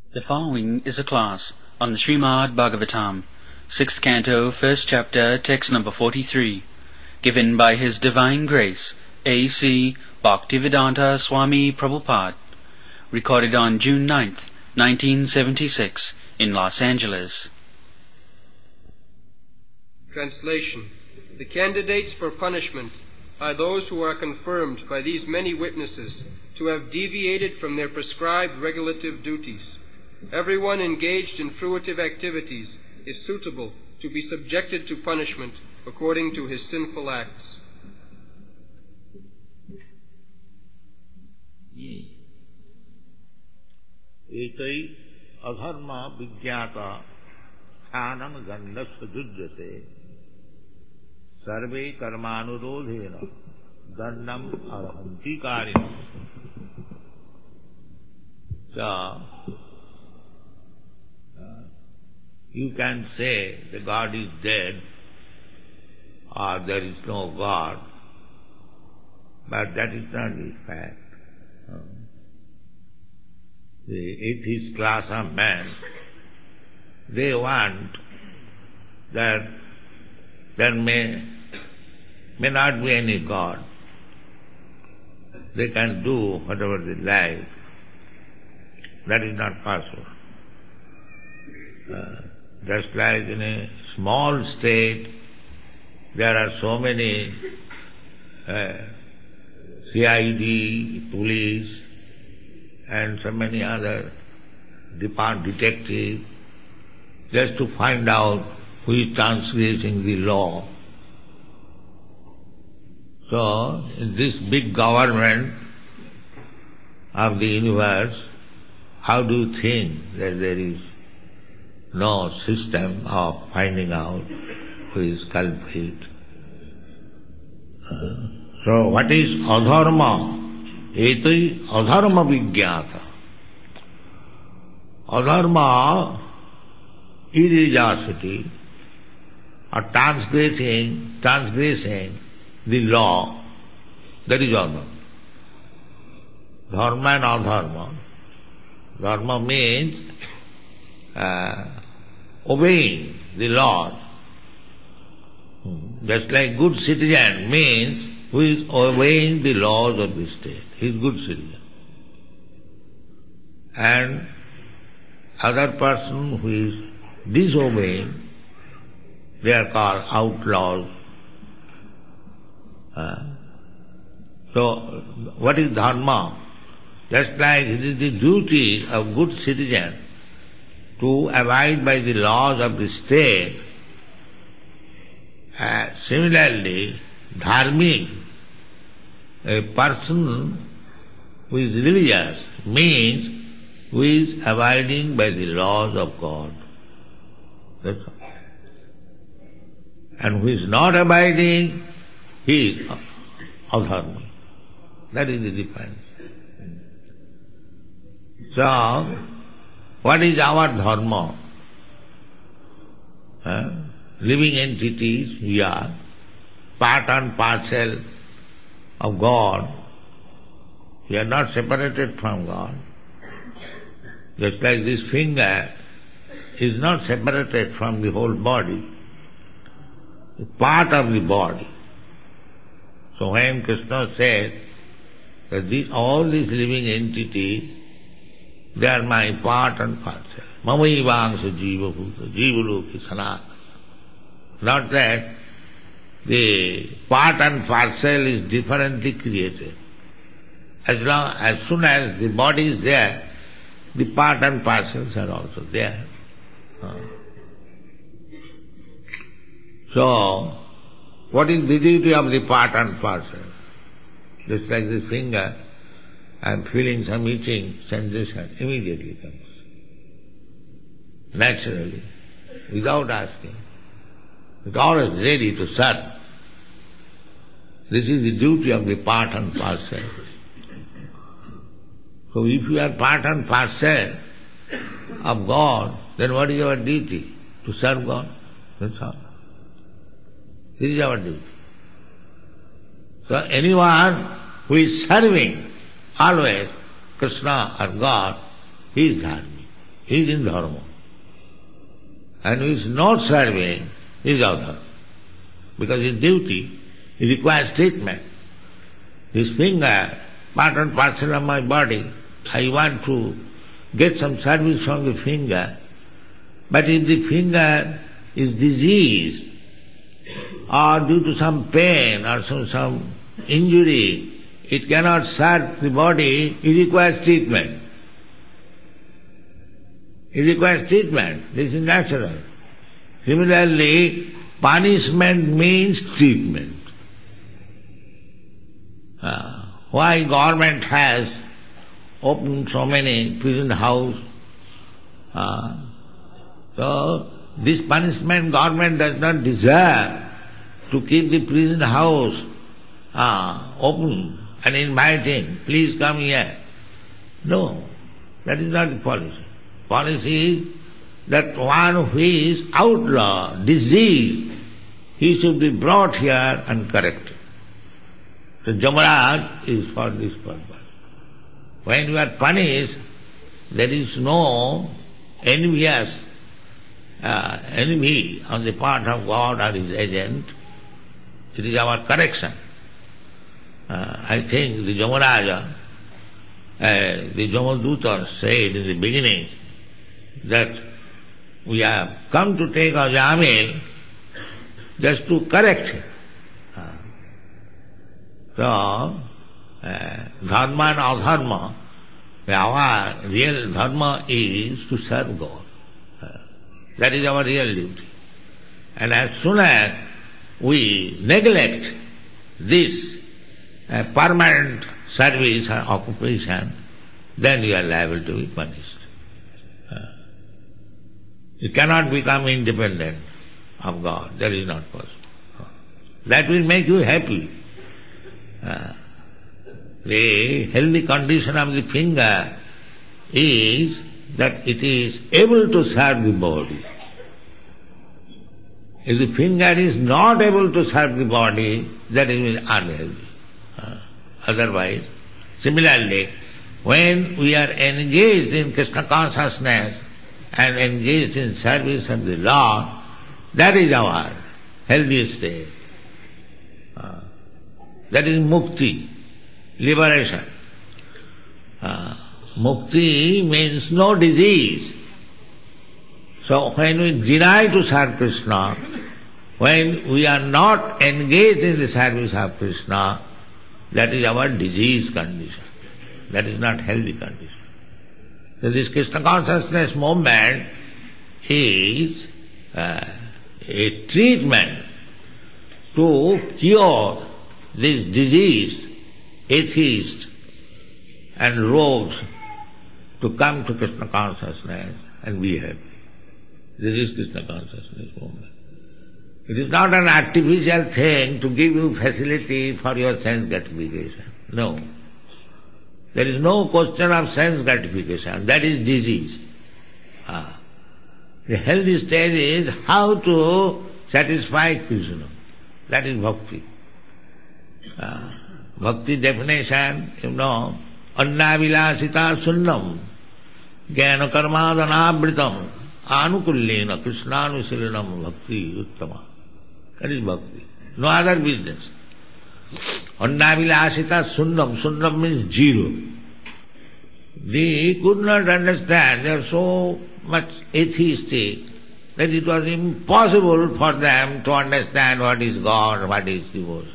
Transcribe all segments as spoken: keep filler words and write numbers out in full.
The following is a class on the Srimad Bhagavatam, sixth canto, first chapter, text number forty-three, given by His Divine Grace, A C Bhaktivedanta Swami Prabhupada, recorded on June ninth, nineteen seventy-six, in Los Angeles. Translation. The candidates for punishment are those who are confirmed by these many witnesses to have deviated from their prescribed regulative duties. Everyone engaged in fruitive activities is suitable to be subjected to punishment according to his sinful acts. एतै अधर्म विज्ञात स्थानं गण्डस्य युज्यते सर्वे कर्मानुरोधेन दण्डम् अर्हन्ति कारिणः. So, uh, you can say the God is dead or there is no God, but that is not the fact. Uh, the atheist class of men, they want that there may, may not be any God. They can do whatever they like. That is not possible. Uh, just like in a small state, there are so many uh, C I D, police, and so many other depart detectives, just to find out who is transgressing the law. So, in this big government of the universe, how do you think that there is no system of finding out who is culprit? Uh, so, what is adharma? Etai adharma vijñāta. Adharma, irreligiosity, or transgressing, transgressing the law, that is adharma. Dharma and adharma. Dharma means uh, obeying the laws. Just like good citizen means who is obeying the laws of the state. He is good citizen. And other person who is disobeying, they are called outlaws. Uh, so, what is dharma? Just like it is the duty of good citizen to abide by the laws of the state, uh, similarly, dharmic, a person who is religious, means who is abiding by the laws of God. That's all. And who is not abiding, he is adharma. That is the difference. So, what is our dharma? Uh, living entities, we are part and parcel of God. We are not separated from God. Just like this finger is not separated from the whole body, it's part of the body. So when Krishna says that these, all these living entities, they are my part and parcel. Mamaivangsha jiva bhuta, jiva loki sanatana. Not that the part and parcel is differently created. As long, as soon as the body is there, the part and parcels are also there. Uh. So, what is the duty of the part and parcel? Just like this finger, I am feeling some itching sensation, immediately comes. Naturally, without asking. It's always ready to serve. This is the duty of the part and parcel. So if you are part and parcel of God, then what is your duty? To serve God. That's all. This is our duty. So anyone who is serving always Krishna or God, he is dharmic. he is in dharma. And who is not serving, he is out. Because his duty, he requires treatment. This finger, part and parcel of my body, I want to get some service from the finger. But if the finger is diseased, or due to some pain or some, some injury, it cannot serve the body, it requires treatment. It requires treatment. This is natural. Similarly, punishment means treatment. Uh, why government has opened so many prison houses? Uh, so, this punishment government does not deserve to keep the prison house uh, open and inviting, please come here. No, that is not the policy. Policy is that one who is outlaw, diseased, he should be brought here and corrected. So Jamaraj is for this purpose. When you are punished, there is no envious uh, envy on the part of God or His agent. It is our correction. Uh, I think the Jamaraja, uh, the Jamaduta said in the beginning that we have come to take our Jamil just to correct him. Uh, so, uh, dharma and adharma, our real dharma is to serve God. Uh, that is our real duty. And as soon as we neglect this uh, permanent service or occupation, then we are liable to be punished. Uh, you cannot become independent of God. That is not possible. Uh, that will make you happy. Uh, the healthy condition of the finger is that it is able to serve the body. If the finger is not able to serve the body, that is unhealthy. Uh, otherwise, similarly, when we are engaged in Krishna consciousness and engaged in service of the Lord, that is our healthy state. Uh, that is mukti, liberation. Uh, mukti means no disease. So when we deny to serve Krishna, when we are not engaged in the service of Krishna, that is our disease condition. That is not healthy condition. So this Krishna consciousness movement is uh, a treatment to cure this disease, atheists and rogues to come to Krishna consciousness and be happy. This is Krishna consciousness movement. It is not an artificial thing to give you facility for your sense gratification. No. There is no question of sense gratification. That is disease. Ah. The healthy stage is how to satisfy Krishna. That is bhakti. Ah. Bhakti definition, you know, annavilasita sunnam, jnana karmadanabritam, anukullena krishnanusilanam bhakti uttama. That is bhakti. No other business. Annavilasita sunnam. Sunnam means zero. They could not understand. They are so much atheistic that it was impossible for them to understand what is God, what is devotion.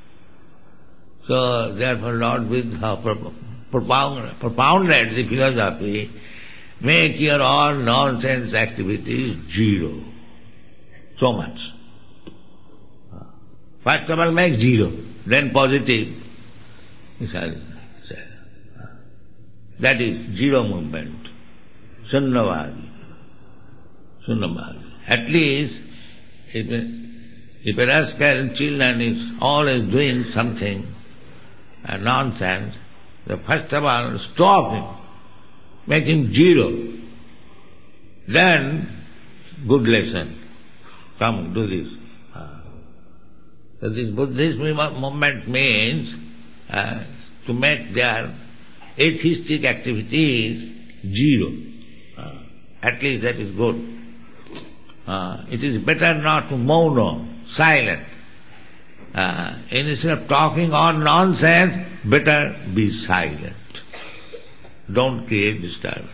So therefore Lord Buddha propounded, propounded the philosophy, make your all nonsense activities zero. So much. First of all make zero, then positive. That is zero movement. Sunnavadi. Sunnavadi. At least if a, if a rascal children is always doing something uh, nonsense, the first of all stop him, make him zero. Then good lesson. Come, do this. So this Buddhist movement means uh, to make their atheistic activities zero. Uh, At least that is good. Uh, it is better not to moan, silent. Uh, instead of talking on nonsense, better be silent. Don't create disturbance.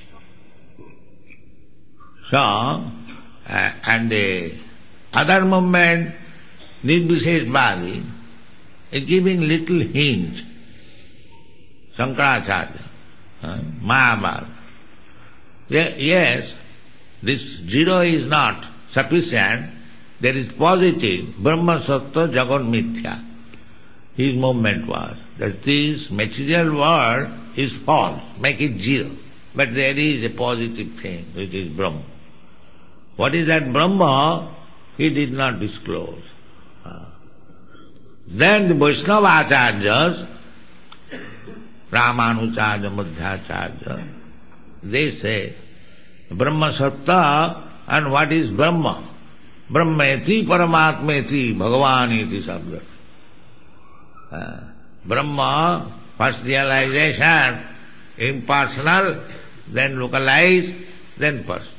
So, uh, and the other movement, Nirvisheshvadi, is giving little hint. Shankaracharya, uh, Mahabharata. Yes, this zero is not sufficient. There is positive, Brahma Sattva Jagat Mithya. His movement was that this material world is false, make it zero. But there is a positive thing, which is Brahma. What is that Brahma? He did not disclose. Uh, then the Vaishnava Acharyas, Ramanucharya, Madhyacharya, they say, Brahma Sattva, and what is Brahma? Brahmeti Paramatmeti Bhagavaniti Sabda. Uh, Brahma, first realization, impersonal, then localized, then person.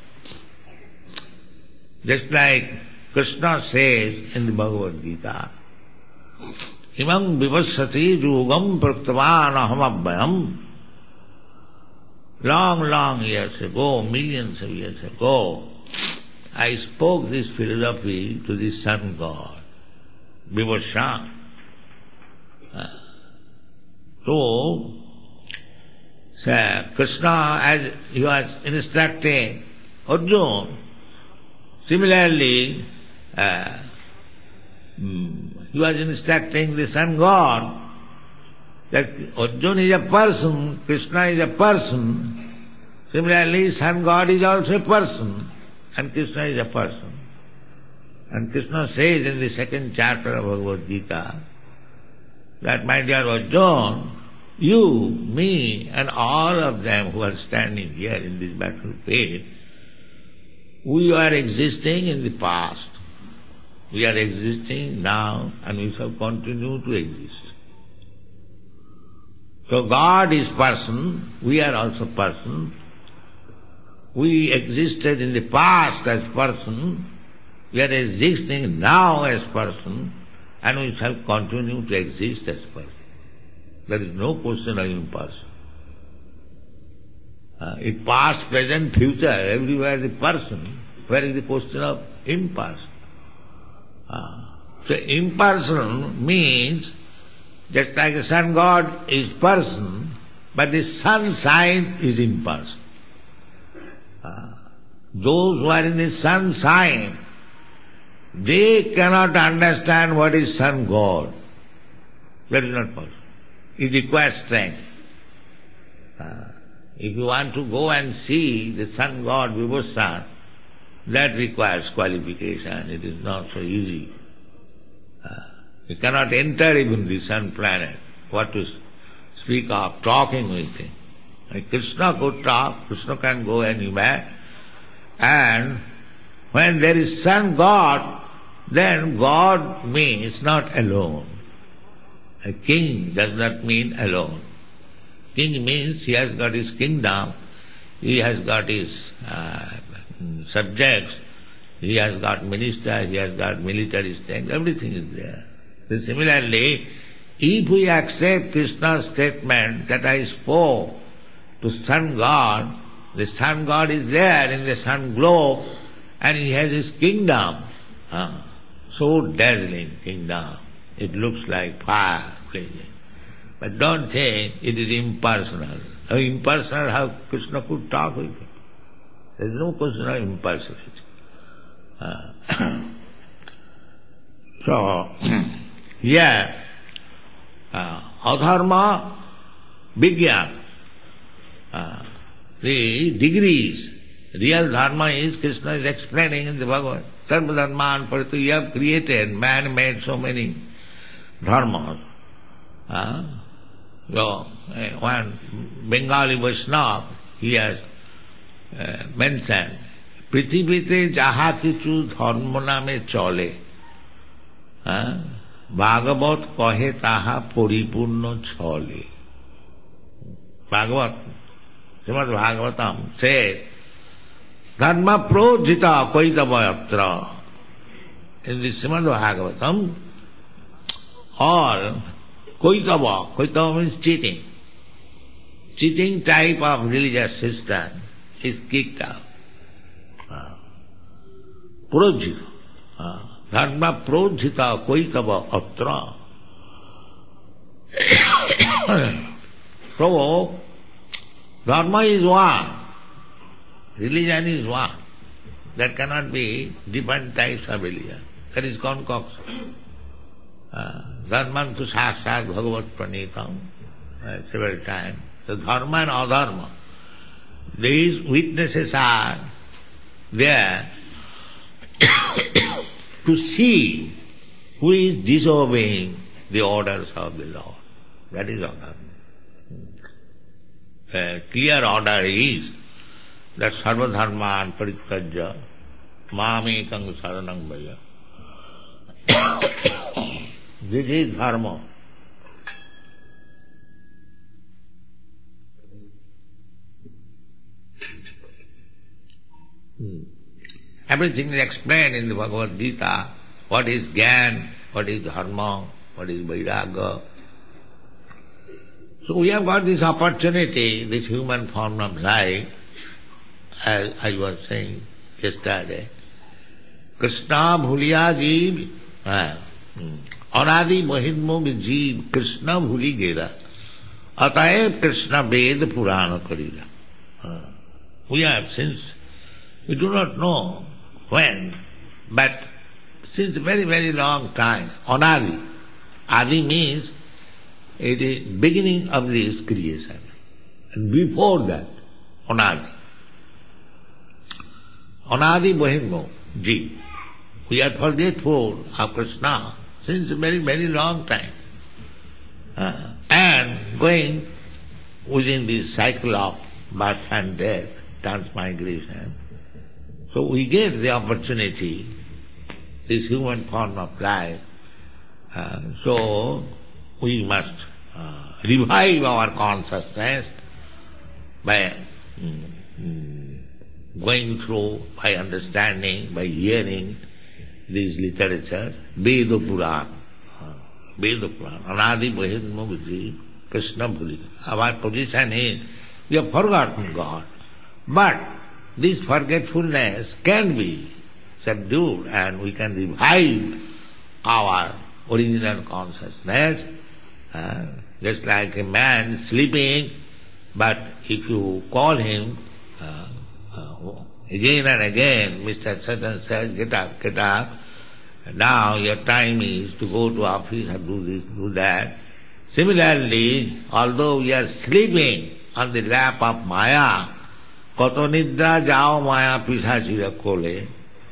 Just like Krishna says in the Bhagavad Gita, Imam vivassati yugam praktavan aham abhayam. Long, long years ago, millions of years ago, I spoke this philosophy to the sun god, Vivasha. Uh, so, so, Krishna, as he was instructing Arjuna, similarly, uh, he was instructing the sun god that Arjuna is a person, Krishna is a person. Similarly, sun god is also a person, and Krishna is a person. And Krishna says in the second chapter of Bhagavad Gita that, my dear Arjuna, you, me, and all of them who are standing here in this battlefield, we are existing in the past. We are existing now, and we shall continue to exist. So God is person, we are also person. We existed in the past as person, we are existing now as person, and we shall continue to exist as person. There is no question of impersonal. Uh, in past, present, future, everywhere the person, where is the question of impersonal? Uh, so impersonal means just like the sun god is person, but the sun sign is impersonal. Uh, those who are in the sun sign, they cannot understand what is sun god. That is not possible. It requires strength. Uh, if you want to go and see the sun god Vibhusan, that requires qualification. It is not so easy. Uh, you cannot enter even the sun planet. What to speak of talking with him. Like Krishna could talk, Krishna can go anywhere. And when there is sun god, then God means not alone. A king does not mean alone. King means he has got his kingdom, he has got his uh, subjects, he has got minister, he has got military strength, everything is there. So similarly, if we accept Krishna's statement that I spoke to sun god, the sun god is there in the sun globe and he has his kingdom. Uh, so dazzling kingdom. It looks like fire blazing. But don't think it is impersonal. How impersonal, how Krishna could talk with him. There is no question of impersonality. Uh, so, yeah, uh, adharma, vigyan, uh, the degrees. Real dharma is, Krishna is explaining in the Bhagavad. Sarva dharman paritu, you have created, man made so many dharmas. Uh, so, uh, one Bengali Vaishnava, he has uh, mentioned, Prithivite jaha kichu dharma name chole, uh, Bhagavat kahe taha paripurna chole. Bhagavat, Srimad Bhagavatam says Dharma projita koitavayatra. In the Srimad Bhagavatam, all koitava, koitava means cheating. Cheating type of religious system is kicked out. Uh, projita. Uh, Dharma projita koitava atra. So, dharma is one. Religion is one. There cannot be different types of religion. That is concoction. Dharma tu sasat bhagavat pranitam, several times. So dharma and adharma, these witnesses are there to see who is disobeying the orders of the Lord. That is order. A clear order is that sarva dharman parityajya mamekam saranam vaya. This is dharma. Hmm. Everything is explained in the Bhagavad Gita. What is Gyan, what is dharma, what is vairagya. So we have got this opportunity, this human form of life, as I was saying yesterday. Krishna bhuliya jeev, anadi mohidmo jeev, Krishna bhuli gera, ataev Krishna ved purana karila. We have, since we do not know when, but since a very, very long time, anadi. Adi means it is beginning of this creation. And before that, anadi. Anadi Bahimmo, Jeev. We are forgetful of Krishna since a very, very long time. Uh, and going within this cycle of birth and death, transmigration. So we get the opportunity, this human form of life. Uh, so we must uh, revive our consciousness by mm, mm, going through, by understanding, by hearing these literatures, Veda Puran, uh, Veda Puran, Anadi Bahidma Vijay, Krishna Bhuli. Our position is, we have forgotten God. But this forgetfulness can be subdued and we can revive our original consciousness. Uh, just like a man sleeping, but if you call him uh, uh, again and again, Mister Satan says, get up, get up, now your time is to go to office or do this, do that. Similarly, although we are sleeping on the lap of Maya, Kato nidra jao Maya pisachira kole,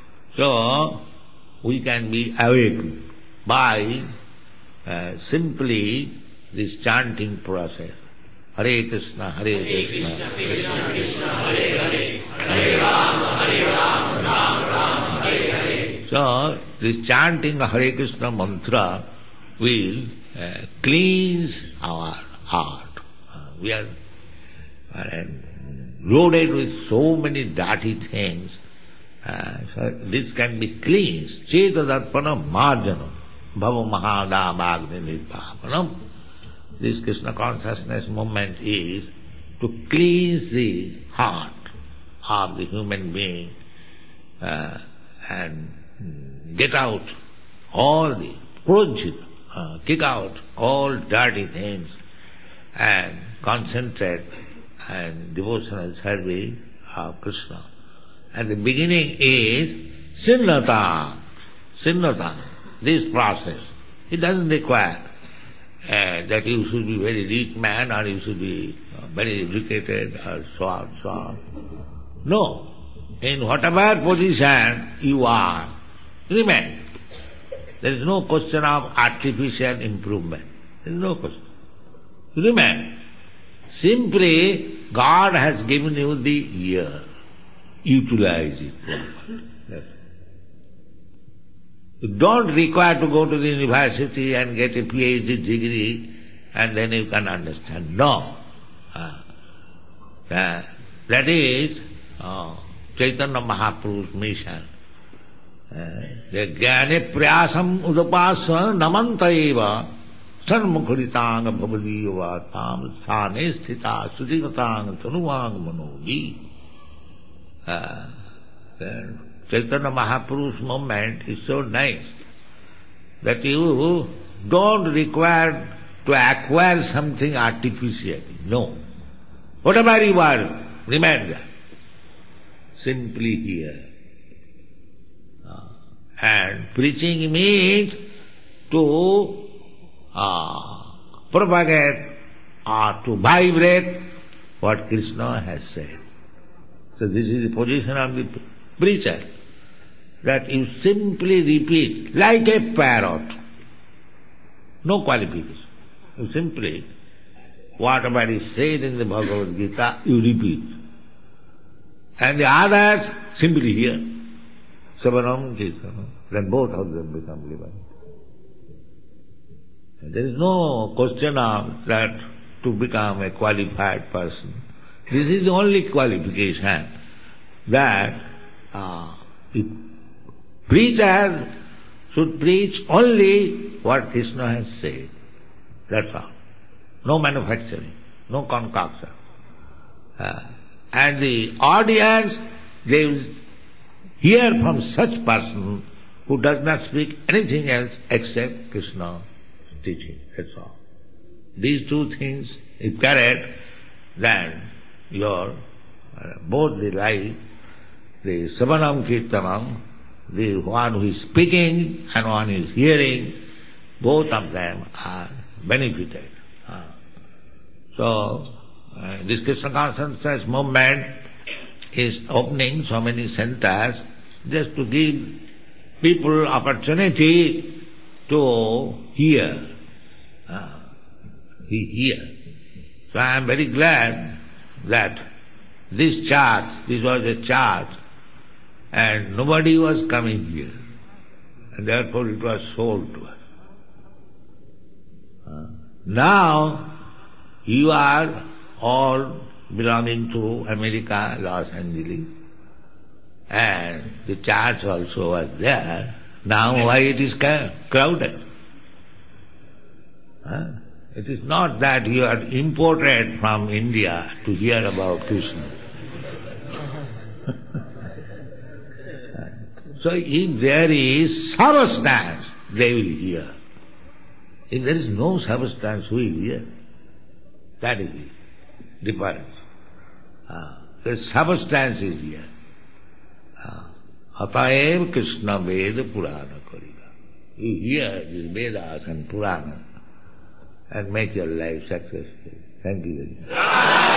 so we can be awake by uh, simply this chanting process. Hare Krishna, Hare Krishna, Krishna Krishna, Hare Hare, Hare Rama, Hare Rama, Rama Rama, Hare Hare. So this chanting of Hare Krishna mantra will uh, cleanse our heart. Uh, we are uh, loaded with so many dirty things. Uh, so this can be cleansed. Cheta darpana marjanam. Bhava mahada bhagni nirpapanam. This Krishna consciousness movement is to cleanse the heart of the human being uh, and get out all the projit, uh, kick out all dirty things and concentrate and devotional service of Krishna. And the beginning is sinnata, sinnata. This process, it doesn't require uh, that you should be very rich man or you should be uh, very educated or so on, so on. No. In whatever position you are, remain. There is no question of artificial improvement. There is no question. Remain. Simply, God has given you the ear. Utilize it properly. Yes. You don't require to go to the university and get a PhD degree and then you can understand. No. Uh, uh, that is uh, Chaitanya Mahaprabhu's mission. The Jnane Priyasam Udapasa Namanta Eva Sarmukharitanga Bhavadiyava Tam Sthane Sthita Sudigatanga Tanuvang Manovi. Chaitanya Mahaprabhu's movement is so nice that you don't require to acquire something artificially. No. Whatever you are, remain there. Simply hear. And preaching means to uh, propagate or to vibrate what Krishna has said. So this is the position of the preacher, that you simply repeat like a parrot. No qualification. You simply, whatever is said in the Bhagavad Gita, you repeat. And the others simply hear. Savanam Kirtanam. Then both of them become living. There is no question of that to become a qualified person. This is the only qualification, that uh, the preacher should preach only what Krishna has said. That's all. No manufacturing, no concoction. Uh, and the audience, they will hear from such person who does not speak anything else except Krishna's teaching. That's all. These two things, if correct, then your uh, both the life, the Savanam Kirtanam, the one who is speaking and one who is hearing, both of them are benefited. Uh, so, uh, this Krishna consciousness movement is opening so many centers just to give people opportunity to hear. Uh, he hear. So I am very glad that this church, this was a church, and nobody was coming here. And therefore it was sold to us. Uh, now you are all belonging to America, Los Angeles, and the church also was there. Now why it is crowded? Huh? It is not that you are imported from India to hear about Krishna. So if there is substance, they will hear. If there is no substance, who will hear? That is the difference. Uh, the substance is here. Ataev Krishna Veda Purana Kariga. You hear these Vedas and Puranas and make your life successful. Thank you very much.